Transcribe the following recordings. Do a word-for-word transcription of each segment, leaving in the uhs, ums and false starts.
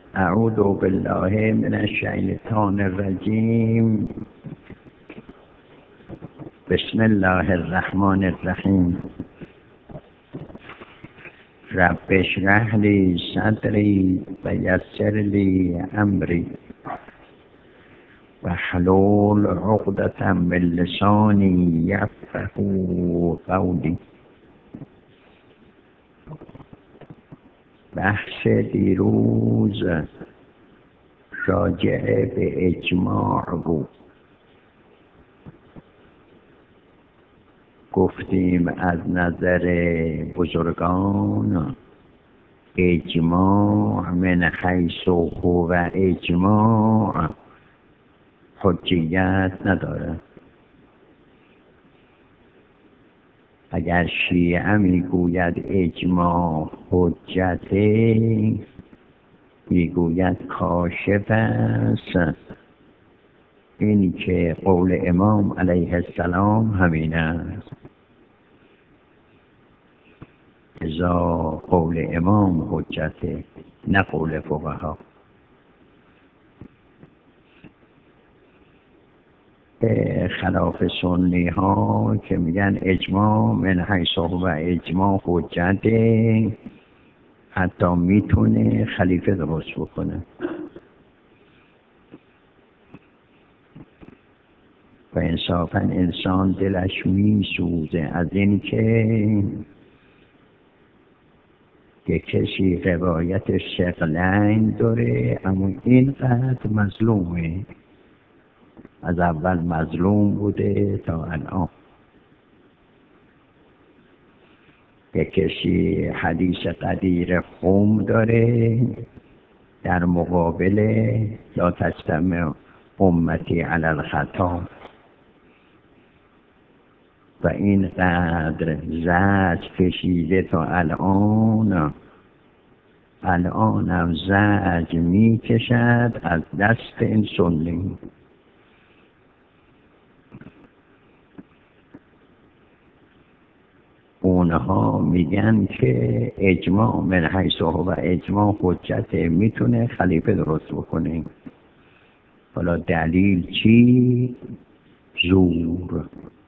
اعوذ بالله من الشیطان الرجیم. بسم الله الرحمن الرحیم. رب اشرح لی صدری و یسر لی امری واحلل عقدة من لسانی یفقهوا قولی. بحث دیروز راجع به اجماع بود. گفتیم از نظر بزرگان اجماع من حیث هو اجماع حجیت ندارد. اگر شیعه میگوید اجماع حجته، میگوید کاشف است. اینی که قول امام علیه السلام همین است. ازا قول امام حجته، نه قول فقها. خلاف سنی ها که میگن اجماع من حیث هو اجماع حجته، حتی میتونه خلیفه درست بکنه. و انصافا انسان دلش میسوزه از این که یک کسی روایت ثقلین داره اما اینقدر مظلومه. از اول مظلوم بوده تا الان. یک کسی حدیث قدیر قوم داره در مقابل لا تجتمع امتی علی الخطا، و اینقدر زجر کشیده تا الان. الانم زجر می کشد از دست این سنی. اونها میگن که اجماع من حیث هو اجماع حجت، میتونه خلیفه درست بکنه. حالا دلیل چی؟ زور.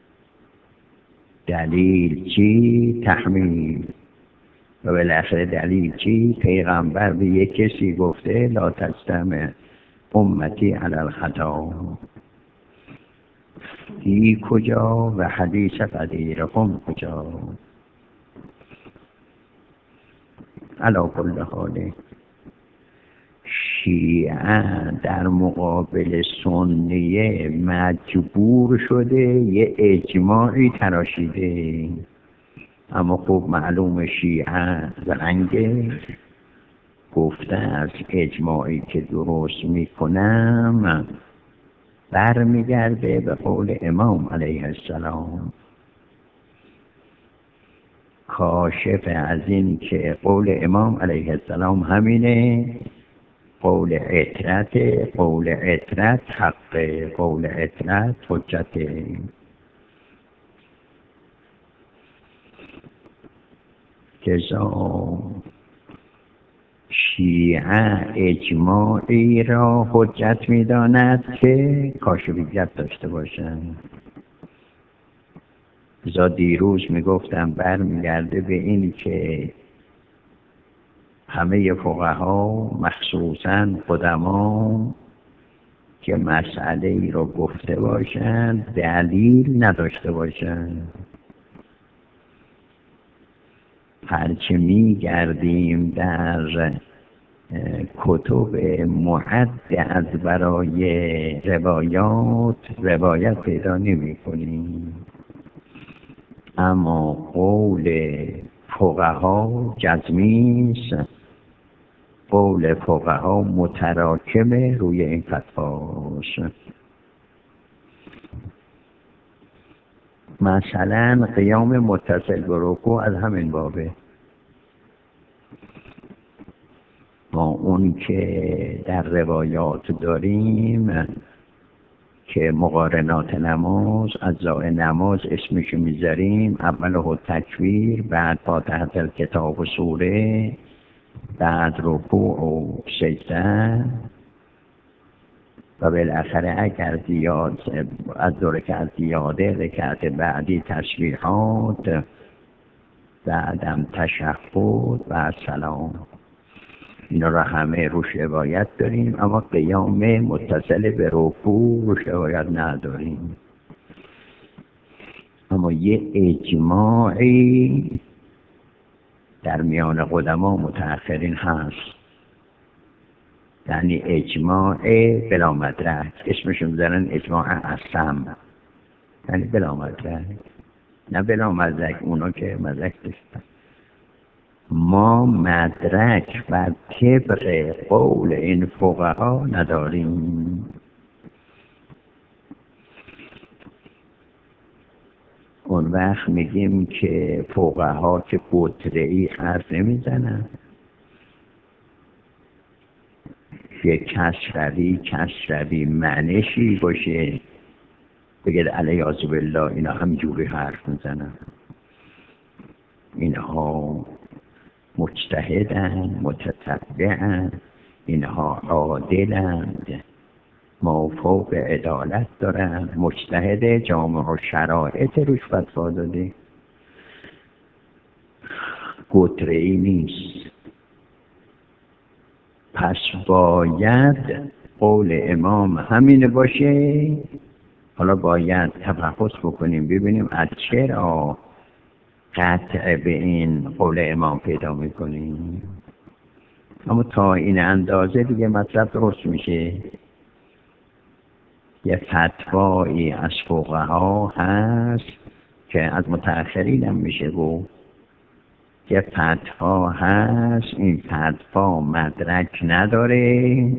دلیل چی؟ تحمیل. و بالاخره دلیل چی؟ پیغمبر به یک کسی گفته لا تجتمع امتی علی الخطا. دی کجا و حدیث قدیر قوم کجا؟ علا کل حال شیعه در مقابل سنیه مجبور شده یه اجماعی تراشیده. اما خوب معلوم شیعه زرنگه، گفته از اجماعی که درست میکنم برمیگرده به قول امام علیه السلام. کاشف از این که قول امام علیه السلام همینه. قول عترت، قول عترت حق، قول عترت حجته. کذا شیعه اجماعی را حجت می‌داند که کاشفیت داشته باشند. ازا دیروز میگفتم برمیگرده به این که همه فقها مخصوصاً قدما که مسئله ای رو گفته باشند دلیل نداشته باشند. هرچه میگردیم در کتب معد از برای روایات روایت پیدا نمی کنیم. اما قول فقها جزمی است. قول فقها متراکمه روی این فتواست. مثلا قیام متصل به رکوع از همین بابه. ما اون که در روایات داریم که مقارنات نماز، اجزای نماز اسمشو میذاریم، اول تکبیر، بعد فاتحه الکتاب و سوره، بعد رکوع و سجده و بالاخره اگر زیاد از دو رکعت زیاده رکعت بعدی تسبیحات، بعدم تشهد و سلام. اینا را همه روش روایت داریم، اما قیام متصل به رکوع روش روایت نداریم. اما یه اجماعی در میان قدما متأخرین هست، یعنی اجماع بلا مدرک، اسمشون دارن اجماع اصم، یعنی بلا مدرک، نه بلا مدرک اونا که مدرک داشتن. ما مدرک و طبق قول این فقها نداریم. اون وقت میگیم که فقها که قطره‌ای حرف نمیزنن، یک کسروی کسروی معنیشی باشه بگید علیه بالله اینا همجوری حرف میزنن. اینها مجتهدن، متتبعن، اینها عادلند، موفوق عدالت دارن، مجتهد جامع و شرایط روش فتوا داده، قطره‌ای نیست. پس باید قول امام همین باشه. حالا باید تفحص بکنیم ببینیم از چرا قطع به این قول امام پیدا میکنیم. اما تا این اندازه دیگه مطلب درست میشه. یه فتوایی از فقها هست که از متأخرین هم میشه گفت، یه فتوا هست این فتوا مدرک نداره،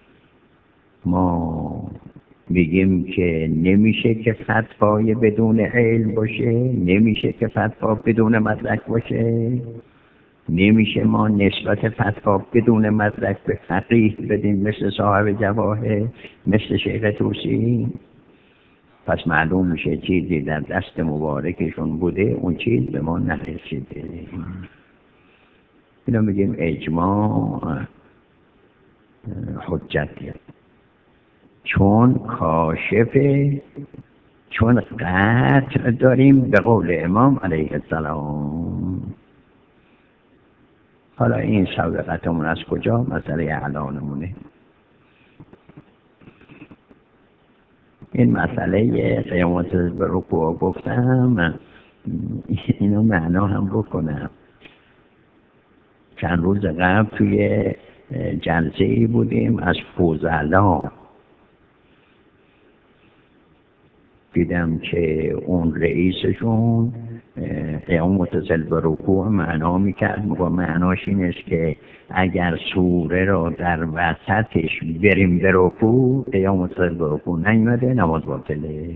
ما میگیم که نمیشه که فتوای بدون علم باشه، نمیشه که فتوا بدون مدرک باشه، نمیشه ما نسبت فتوا بدون مدرک به فقیه بدیم مثل صاحب جواهر، مثل شیخ طوسی. پس معلوم میشه چیزی در دست مبارکشون بوده، اون چیز به ما نرسیده. اینو میگیم اجماع حجتیه، چون کاشفه، چون قطع داریم به قول امام علیه السلام. حالا این سابقتمون از کجا؟ مسئله الانمونه. این مسئله قیامت به رکوع گفتم، اینو معنا هم بکنم. چند روز قبل توی جلسه ای بودیم از فضلا، دیدم که اون رئیسشون قیام متصل به رکوع معنا میکرد. و معناش این است که اگر سوره را در وسطش بریم به رکوع، قیام متصل به رکوع نیومده، نماز باطله.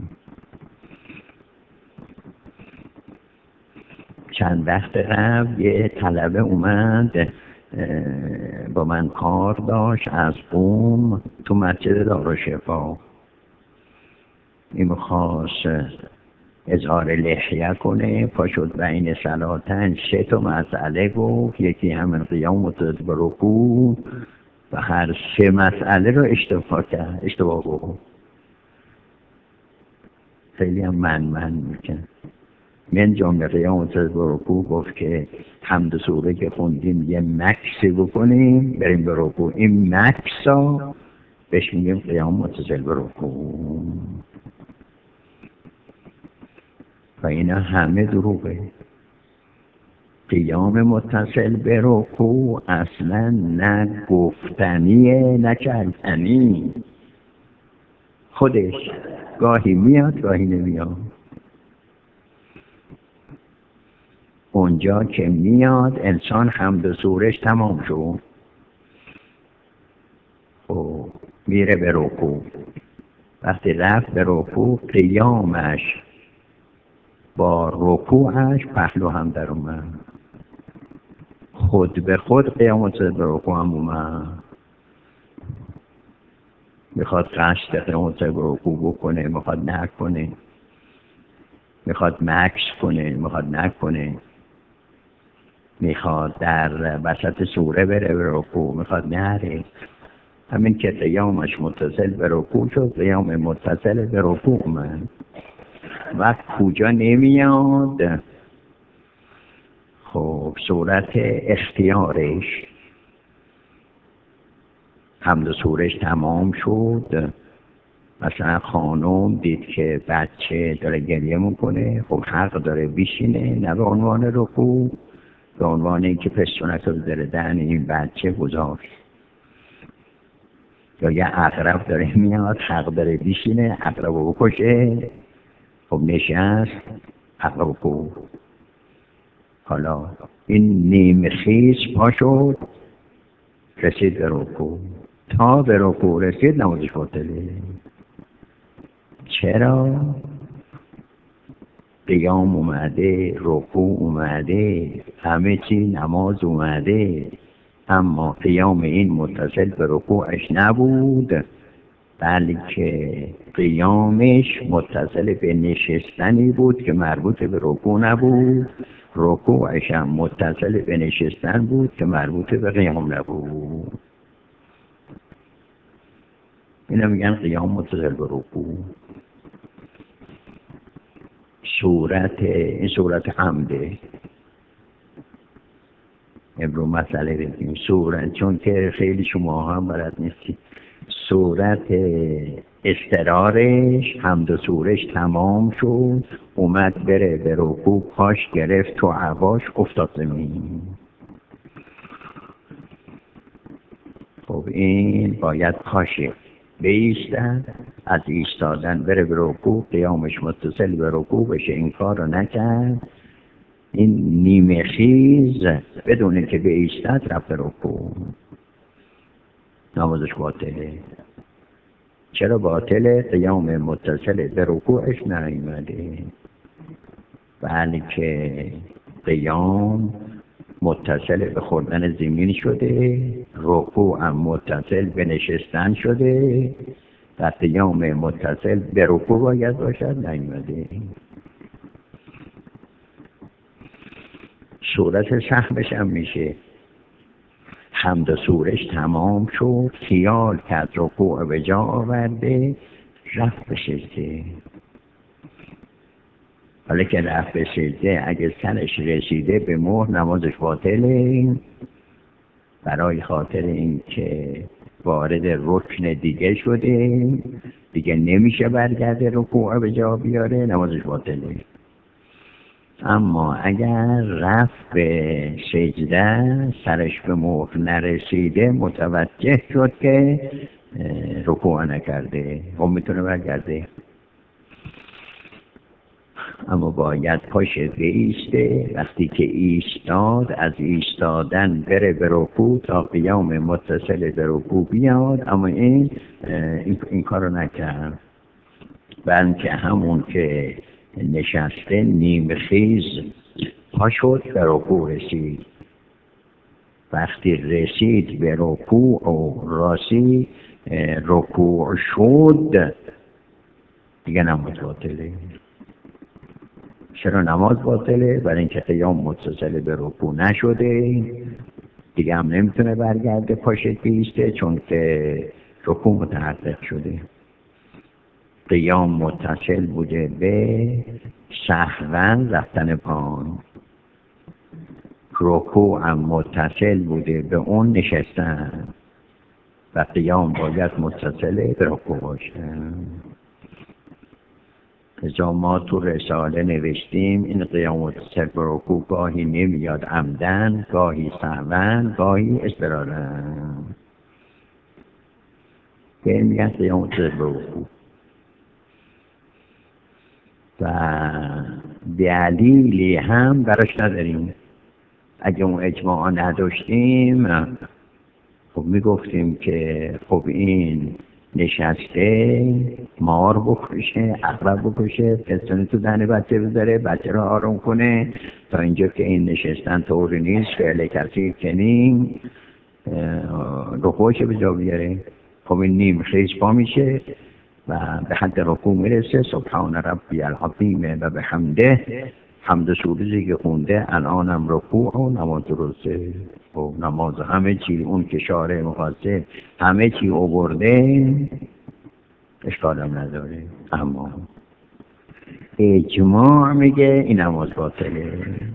چند وقت قبل یه طلبه اومد با من کار داشت از قم تو مسجد دارالشفا. این خواست اظهار لحیه کنه، پا شد بین صلاتن سه تا مسئله گفت، یکی همین قیام متصل به رکوع و هر سه مسئله رو اشتباه کرد، اشتباه گفت. خیلی هم من من میکن. من جمله قیام متصل به رکوع گفت که حمد سوره که خوندیم یه مکسی بکنیم بریم به رکوع. این مکسا بهش میگیم قیام متصل به رکوع. و اینا همه دروغه. قیام متصل به رکوع اصلا نه گفتنیه نه کردنی، خودش گاهی میاد گاهی نمیاد. اونجا که میاد انسان حمد سورش تمام شد، خب میره به رکوع. وقتی رفت به رکوع قیامش با رکوعش پهلو هم در اومد، خود به خود قیام متصل به رکوع هم اومد. میخواد قصد قیام متصل به رکوع بکنه، میخواد نکنه، میخواد مکس کنه، میخواد نکنه. میخواد در وسط سوره بره به رکوع، میخواد نره. همین که قیامش متصل به رکوع شد، قیام متصل به رکوع اومد. وقت کجا نمیاد؟ خب صورت اختیارش، حمد و سورش تمام شد. مثلا خانم دید که بچه داره گریه میکنه، خب حق داره بیشینه، نه به عنوان رکوع، به عنوان اینکه پستونک رو بذاره دهن این بچه گذاشت. یا یه عقرب داره میاد، حق داره بیشینه، عقرب رو بکشه، خب نشست، عقرب رو. حالا این نیم خیز پا شد، رسید به رکوع. تا به رکوع رسید نمازش باطله. چرا؟ قیام اومده، رکوع اومده، همه چی نماز اومده، اما قیام این متصل به رکوعش نبود، بلکه قیامش متصل به نشستنی بود که مربوط به رکوع نبود، رکوعش هم متصل به نشستن بود که مربوط به قیام نبود. اینا میگن قیام متصل به رکوع. صورت این صورت حمده. امرو مسئله بگیم صورت، چون که خیلی شما هم بلد نیستی. صورت استرارش، حمد و سورش تمام شد، اومد بره به رکوع، پاش گرفت تو عواش، افتاد زمین. خب این باید پاشه بایستن، از ایستادن بره به رکوع، قیامش متصل به رکوع بشه. این کار رو نکرد، این نیمه خیز بدونه که بایستد رفت به رکوع، نمازش باطله. چرا باطله؟ قیام متصل به رکوعش نیامده، بلکه قیام متصل به خوردن زمین شده، رکوع هم متصل به نشستن شده، و قیام متصل به رکوع باید باشد، نیامده. صورت سهمش هم میشه حمد و سورش تمام شد، خیال کرد رکوع به جا آورده، رفت به سجده. حالا که رفت به سجده، اگه سرش رسیده به مهر، نمازش باطله، برای خاطر این که وارد رکن دیگه شده، دیگه نمیشه برگرده رکوع به جا بیاره، نمازش باطله. اما اگر رفت به سجده، سرش به مهر نرسیده، متوجه شد که رکوع نکرده، هم میتونه برگرده. اما باید پاشه بایسته، وقتی که ایستاد، از ایستادن بره به رکوع تا قیام متصل به رکوع بیاد، اما این این, این کارو نکرد، بلکه همون که نشسته نیم خیز پا شد به رکوع رسید. وقتی رسید به رکوع و راسی رکوع شد، دیگه نماز باطله. چرا نماز باطله؟ برای اینکه قیام متصل به رکوع نشده، دیگه هم نمیتونه برگرده پاشه بیسته، چون که رکوع متحقق شده. قیام متصل بوده به سهوا رفتن پایین، رکوع هم متصل بوده به اون نشستن، و قیام باید متصل به رکوع باشه. ازا ما تو رساله نوشتیم این قیام متصل به رکوع گاهی نمیاد عمدن، گاهی سهوا، گاهی اضطرارا. که میگن قیام متصل به رکوع. و دلیلی هم براش نداریم. اگه اون اجماع نداشتیم، خب میگفتیم که خب این نشسته مار بکشه، عقرب بکشه، پستانی تو دهن بچه بذاره، بچه رو آروم کنه، تا اینجا که این نشستن طوری نیست، فعل کسی کنیم رکوعش به جا بیاره. خب این نیم خیز پا میشه و به حد رکوع میرسه، سبحان ربی العظیم و بحمده، حمد سروزی که خونده الانم رکوع و نماز درسته و نماز همه چی اون که شارع مقصد همه چی آورده اشکالم نداره. اما اجماع میگه این نماز باطله.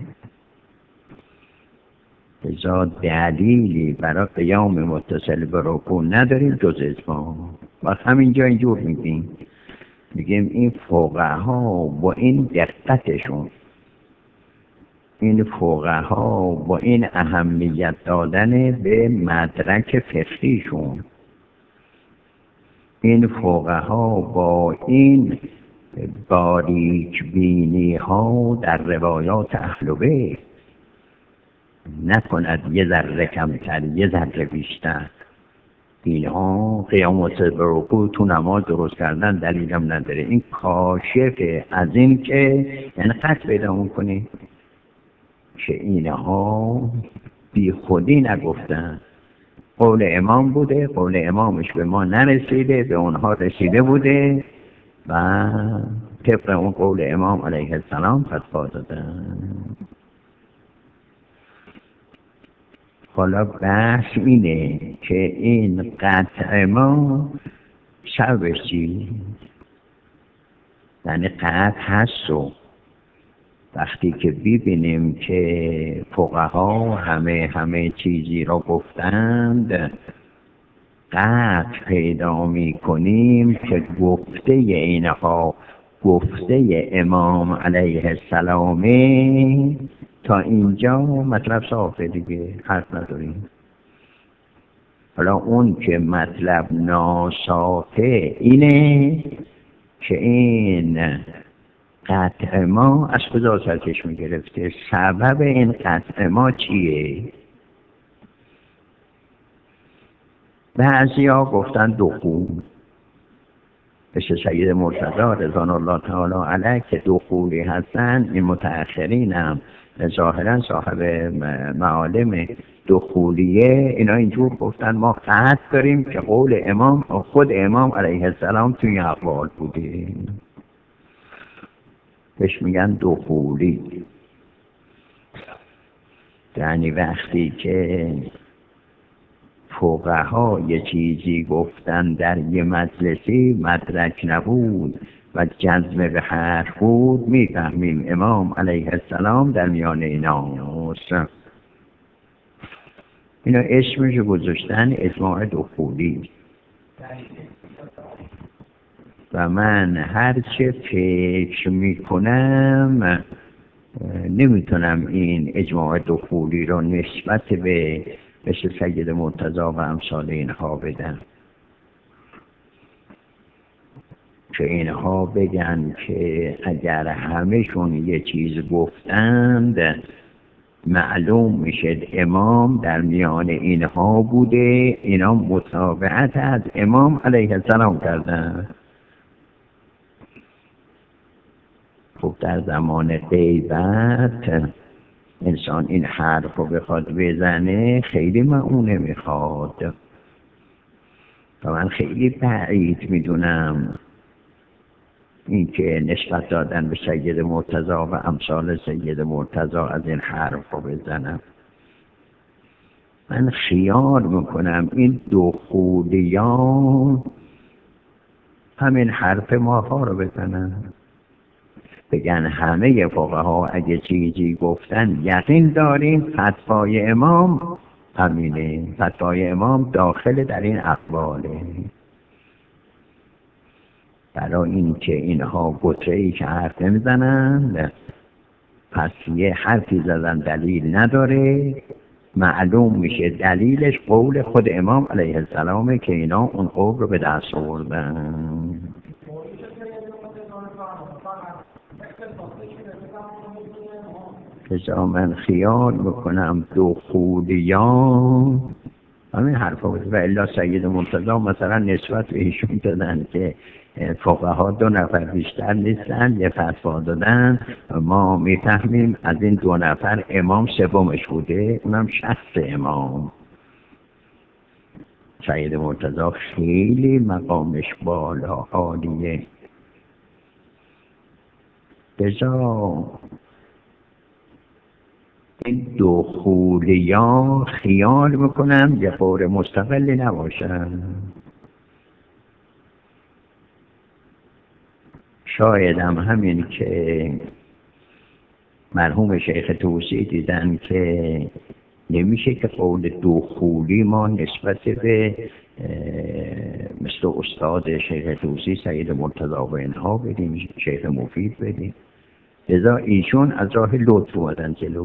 ازا دلیلی برای قیام متصل به رکوع نداریم جز اجماع. و همینجا اینجور میگیم میگیم این فقها با این دقتشون، این فقها با این اهمیت دادن به مدرک فقهیشون، این فقها با این باریک بینی ها در روایات اهل بیت، نکند یه ذره کمتر یه ذره بیشتر، اینها قیام متصل به رکوع تو نماز درست کردن دلیلم نداره. این کاشف از این که یعنی قصد پیدا میکنی که اینها بی خودی نگفتن، قول امام بوده، قول امامش به ما نرسیده، به اونها رسیده بوده و طبق اون قول امام علیه السلام فتوا دادن. حالا بحث اینه که این قطع ما شبش چی؟ یعنی قطع هست و وقتی که ببینیم که فقها همه همه چیزی را گفتند قطع پیدا می کنیم که گفته اینها گفته امام علیه السلام، تا اینجا مطلب صافه دیگه، حرف نداریم. حالا اون که مطلب ناصافه اینه که این قطع ما از کجا سرچشمه گرفته، سبب این قطع ما چیه؟ بعضی ها گفتن دخول، مثل سید مرتضی رضوان الله تعالی علیه که دخولی هستن، این متأخرین هم ظاهرا صاحب معالم دخولیه، اینا اینجور گفتن ما قطع داریم که قول امام خود امام علیه السلام توی اقوال بوده، بهش میگن دخولی. یعنی وقتی که فقها یه چیزی گفتن در یه مجلسی مدرک نبود و جزم به حرف بود، میفهمیم امام علیه السلام در میان ایناست. اینا اسمش گذاشتن اجماع دخولی. و من هرچه فکر میکنم نمیتونم این اجماع دخولی رو نسبت به مثل سید مرتضی و امثال اینها بدم که اینها بگن که اگر همهشون یه چیز گفتند معلوم میشه امام در میان اینها بوده، اینا متابعت از امام علیه السلام کردن. خب در زمان غیبت انسان این حرف رو بخواد بزنه خیلی معونه میخواد و من خیلی بعید میدونم این که نسبت دادن به سید مرتضی و امثال سید مرتضی از این حرف رو بزنم. من خیال میکنم این دخولیان همین حرف ماها رو بزنن، بگن همه فقها اگه چیزی گفتن یقین داریم فتوای امام همینه، فتوای امام داخل در این اقواله. برای این که اینها گتره‌ای که حرف نمیزنن، پس یه حرفی زدن دلیل نداره، معلوم میشه دلیلش قول خود امام علیه السلامه که اینا اون قول رو به دست آوردن. ازا من خیال میکنم دخولیان همین حرفا بود و الا سید مرتضی مثلا نسبت به ایشون دادن که فقها دو نفر بیشتر نیستن، یه فتوا دادن، ما میفهمیم از این دو نفر امام سومش بوده، اونم شخص امام. سید مرتضی خیلی مقامش بالا عالیه. بزا دخولیا خیال میکنم یه قول مستقلی نباشن. شاید هم همین که مرحوم شیخ طوسی دیدن که نمیشه که قول دخولی ما نسبت به مثل استاد شیخ طوسی سید مرتضی و اینها بدیم، شیخ مفید بدیم، لذا ایشون از راه لطف اومدن جلو،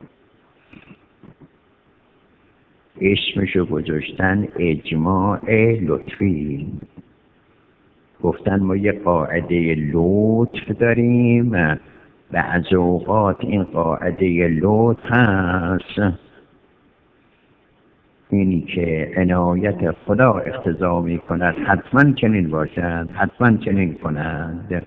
اسمشو گذاشتن اجماع لطفی. گفتن ما یه قاعده لطف داریم، بعض اوقات این قاعده لطف هست اینی که عنایت خدا اقتضا می کند حتما چنین باشد، حتما چنین کنند،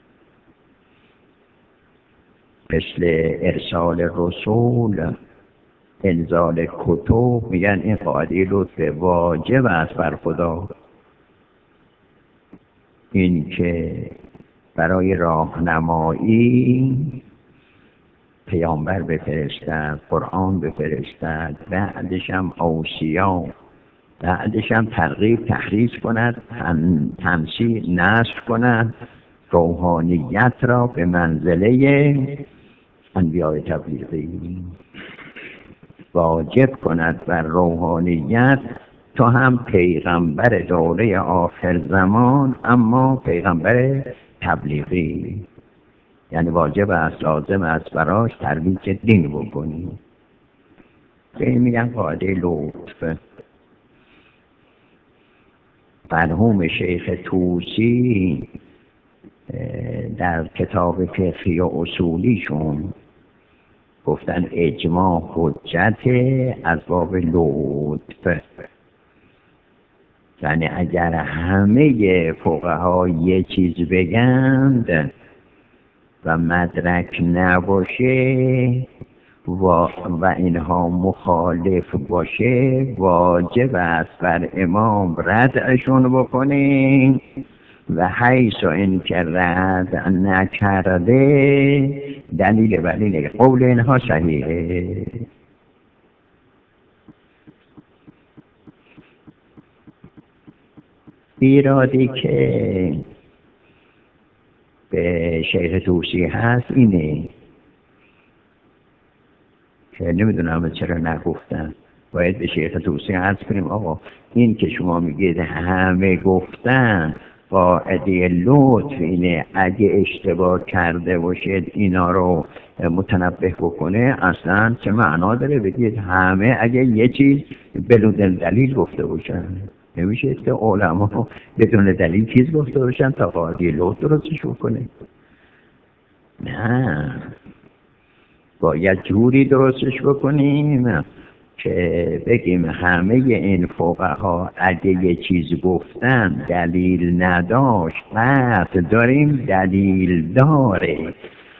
مثل ارسال رسول، انزال کتب. میگن این قاعده لطف واجب است بر خدا، این که برای راهنمایی پیامبر بفرستد، قرآن بفرستد، بعدش هم اوصیا، بعدش هم ترغیب تحریض کند، تن، تنسیح نصب کند، روحانیت را به منزله انبیاء تبلیغی واجب کند بر روحانیت. تو هم پیغمبر دوره آخر زمان، اما پیغمبر تبلیغی، یعنی واجب است، لازم است براش ترویج دین بکنی. به این میگن قاعده لطف. مرحوم شیخ طوسی در کتاب فقهی و اصولیشون گفتن اجماع حجت از باب لطف، یعنی اگر همه فقها یه چیز بگند و مدرک نباشه و, و اینها مخالف باشه، واجب است بر امام ردعشون بکنه و حیث این که رد نکرده دلیل بر اینه قول اینها صحیحه. ایرادی که به شیخ طوسی هست اینه که نمیدونم چرا نگفتن. باید به شیخ طوسی عرض کنیم آقا این که شما میگید همه گفتن قاعده لطف اینه، اگه اشتباه کرده باشید اینا رو متنبه بکنه، اصلا چه معنا داره بگید همه اگه یه چیز بدون دلیل گفته باشن؟ نمیشه که علما بدون دلیل چیز گفته باشن تا قاعده لطف درستش بکنه. نه، باید جوری درستش بکنیم که بگیم همه این فقها اگه یه چیز گفتن دلیل نداشت، قطع داریم دلیل داره،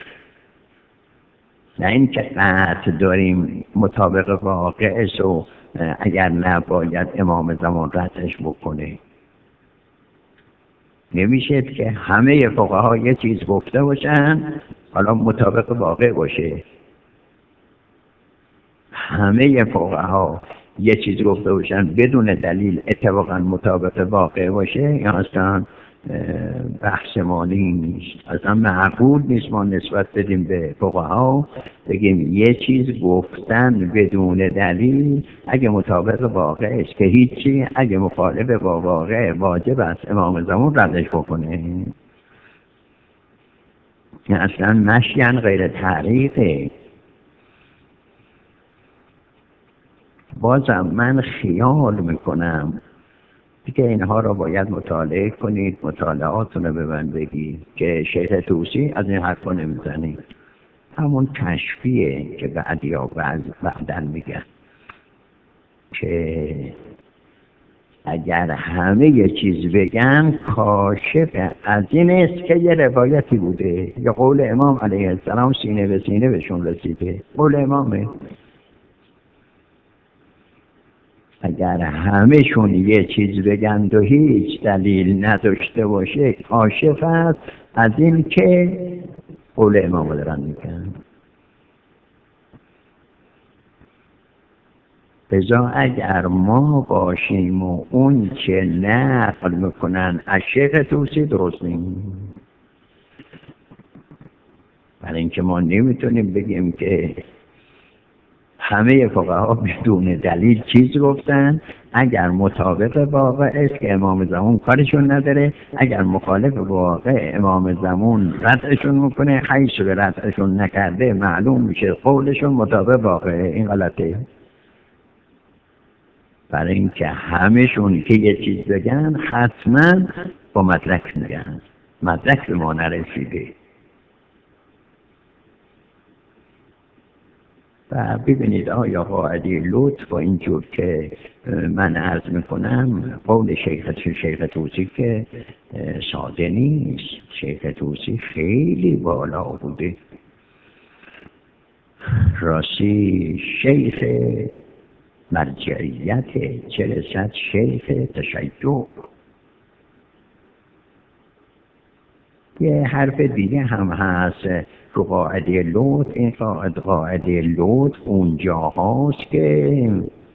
نه این که قطع داریم مطابق واقعش و اگر نباید امام زمان ردش بکنه. نمیشه که همه فقها یه چیز گفته باشن حالا مطابق واقع باشه، همه فقها یه چیز گفته باشن بدون دلیل اتفاقا مطابق واقع باشه، یا اصلا بحث مالی نیست، اصلا معقول نیست ما نسبت بدیم به فقها بگیم یه چیز گفتن بدون دلیل اگه مطابق واقع است که هیچی، اگه مخالف با واقع واجب است امام زمان ردش بکنه. اصلا مشیان غیر تعریفه. بازم من خیال میکنم دیگه اینها رو باید مطالعه کنید، مطالعاتون رو به من بگید که شیخ طوسی از این حرفا نمیزنید، همون کشفیه که بعدی ها بعد بعدن میگن که اگر همه یه چیز بگن کاشف از این است که یه روایتی بوده یا قول امام علیه السلام سینه به سینه بهشون رسیده، قول امامه. اگر همه شون یه چیز بگند و هیچ دلیل نداشته باشه کاشف است از این که قول امام دارن میگن. لذا اگر ما باشیم و اون که نقل میکنن از شیخ طوسی درست نیست. برای اینکه ما نمیتونیم بگیم که همه فقها بدون دلیل چیز گفتن، اگر مطابق واقع است که امام زمان کارشون نداره، اگر مخالف واقع امام زمان ردشون میکنه، حیث به ردشون نکرده معلوم میشه قولشون مطابق واقعه. این غلطه. برای اینکه همهشون که یه چیز بگن حتما با مدرک میگن، مدرک به ما نرسیده. و ببینید آیا قاعده لطف با اینجور که من عرض میکنم قول شیخ شیخ طوسی که ساده نیست. شیخ طوسی خیلی بالا بوده، راستی شیخ مرجعیت، چه رسد شیخ تشیع. یه حرف دیگه هم هست رو قاعده لطف. این قاعده قاعده لطف اونجا هاست که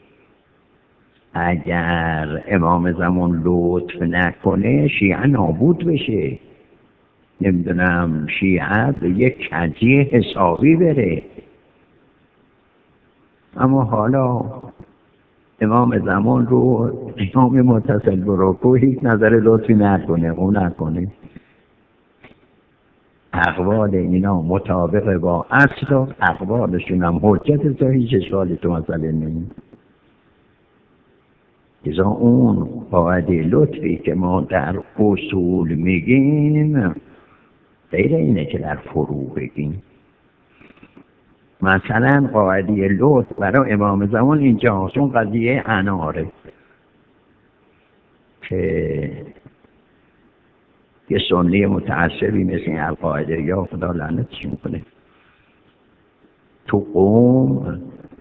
اگر امام زمان لطف نکنه شیعه نابود بشه. نمیدونم شیعه به یک کجی حسابی بره. اما حالا امام زمان رو امام متصل برکو هیچ نظر لطفی نکنه، اون نکنه، اقوال اینا مطابق با اصل و اقوالشون هم حجت، تا هیچ اشکالی تو مسئله نیست. ازا اون قاعده لطفی که ما در اصول میگیم غیر اینه که در فروع بگیم. مثلا قاعده لطف برای امام زمان اینجا اون قضیه اناره که یه سنی متعصبی مثل این القاعده یا خدا لعنتش میکنه تو قوم،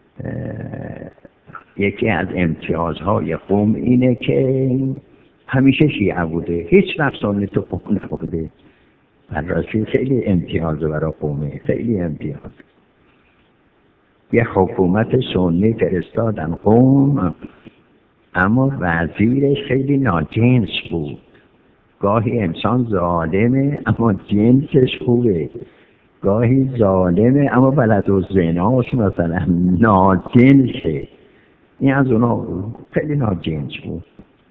یکی از امتیازهای قوم اینه که همیشه شیعه بوده، هیچ وقت سنی تو قوم نبوده. بررسی خیلی امتیازه برای قومه، خیلی امتیاز. یه حکومت سنی فرستادن قوم، اما وزیرش خیلی ناجنس بود. گاهی انسان ظالمه اما جنسش خوبه، گاهی ظالمه اما بلد و زناش مثلا ناجنسه. این از اونا بود، خیلی ناجنس بود.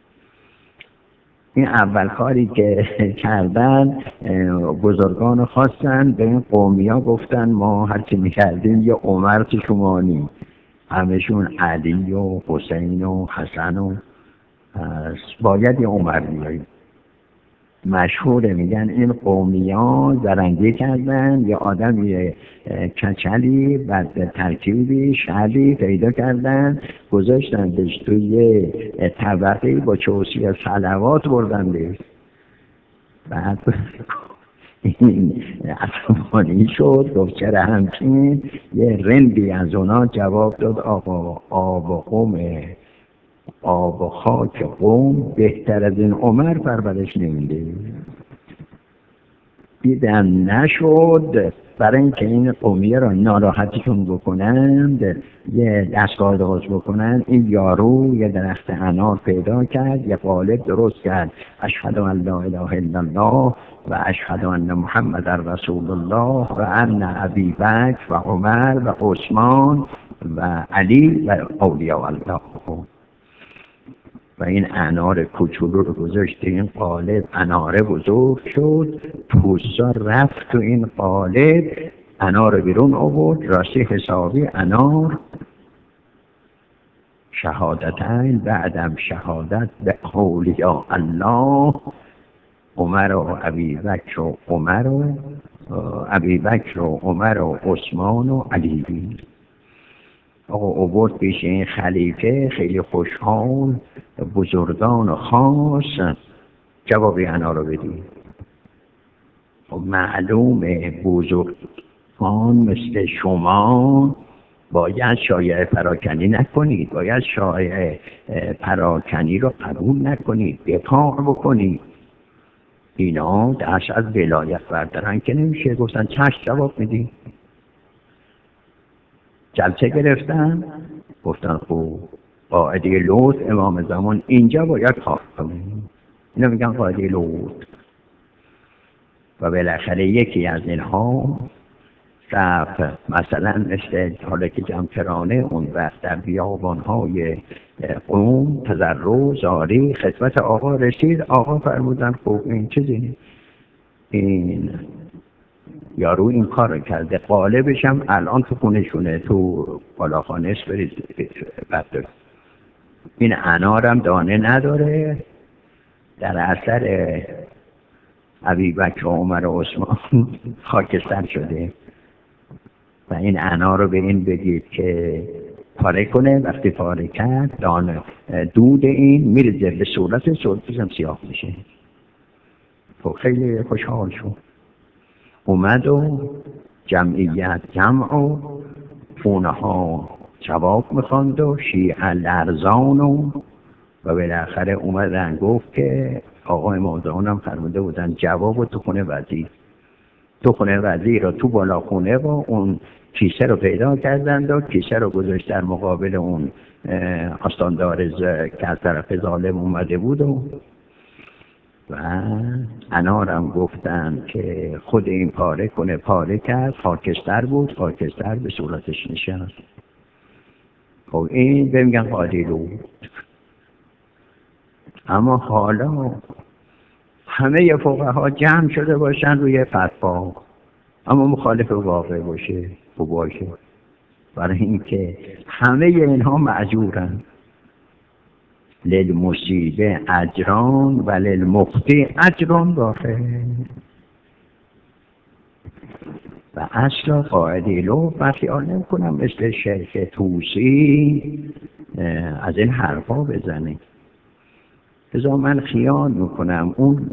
این اول کاری که کردن بزرگان خواستن به این قومی ها گفتن ما هرچی میکردیم یه عمر تو شما نیم، همشون علی و حسین و حسن و باید یه عمر بیاییم. مشهوره میگن این قومی ها زرنگی کردن، یه آدمی کچلی بعد ترکیبی شعبی پیدا کردن، گذاشتندش توی طبقی با چوسی صلوات بردندش. بعد این عصبانی شد، گفت چرا همچین؟ یه رندی از اونا جواب داد آقا آب و قومه، آب و خاک قوم بهتر از این عمر پرورش نمیده. دیدن نشد، برای اینکه این قومیه را ناراحتشون بکنند یه دستگاه درست بکنند، این یارو یه درخت انار پیدا کرد، یه قالب درست کرد، اشهد ان لا اله الا الله و اشهد ان محمد رسول الله و ان ابی بکر و عمر و عثمان و علی و اولیاء الله. و این انار کوچولو رو گذاشت این قالب، اناره بزرگ شد، پوستا رفت تو این قالب، انار بیرون آورد، راستی حسابی انار شهادتین بعدم شهادت به اولیاء الله، عمر و ابی بکر و عمر و ابی بکر و عمر و عثمان و علی. آقا اوورد پیش این خلیفه خیلی خوشحال، بزرگان خاص جواب اینا رو بدید. خب معلومه بزرگان مثل شما باید شایعه پراکنی نکنید، باید شایعه پراکنی رو قبول نکنید، دفاع بکنید. اینا دست از ولایت بردارن که نمیشه، گفتن چشم جواب میدید. جلسه گرفتن، گفتن خوب قاعده لوط امام زمان اینجا باید کار کنیم. اینا میگن قاعده لوط. و بالاخره یکی از اینها رفت مثلا مثل حالا که جمکرانه اون وقت در بیابانهای قوم تضرع زاری خدمت آقا رسید. آقا فرمودن خوب این چیزی این یارو این کار کرده، قالبش هم الان تو خونشونه تو بالاخانه است، برید بده. این انارم دانه نداره، در اثر ابوبکر و عمر و عثمان خاکستر شده و این انار رو به این بگید که پاره کنه. وقتی پاره کرد دانه دود این میرزه به صورت، صورتش هم سیاه میشه. خب خیلی خوشحال شد، اومد و جمعیت جمع و خونه ها جواب میخواند و شیعه لرزان و و بالاخره اومدن گفت که آقای امام هم فرموده بودن جواب تو خونه وزیر. تو خونه وزیر رو تو بالا خونه و اون کیسه رو پیدا کردند و کیسه رو گذاشت در مقابل اون آستاندار که از طرف ظالم اومده بود و و انارم گفتن که خود این پاره کنه. پاره کرد، خاکستر بود، خاکستر به صورتش نشست. خب این بمیگن قاعده لوط. اما حالا همه فقها جمع شده باشن روی فتوا، اما مخالف واقع باشه و باشه، برای اینکه همه اینها معذورن. للمصیبه اجران و للمخطئ اجران واقع. و اصلا قاعده لوط من خیال نمی کنم مثل شیخ طوسی از این حرفا بزنه. لذا من خیال میکنم اون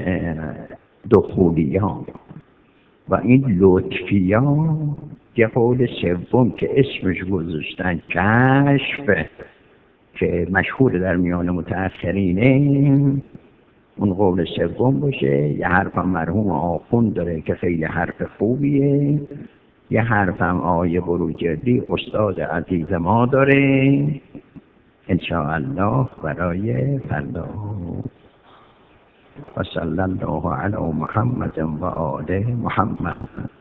دخولیان و این لطفیان یه قول سوم که اسمش گذاشتن کشف که مشهور در میان متأخرینه، اون قول سوم باشه. یه حرفم مرحوم آخوند داره که خیلی حرف خوبیه، یه حرفم آیه بروجردی استاد عزیز ما داره انشاءالله برای فردا. و صلی الله علی محمد و آل محمد.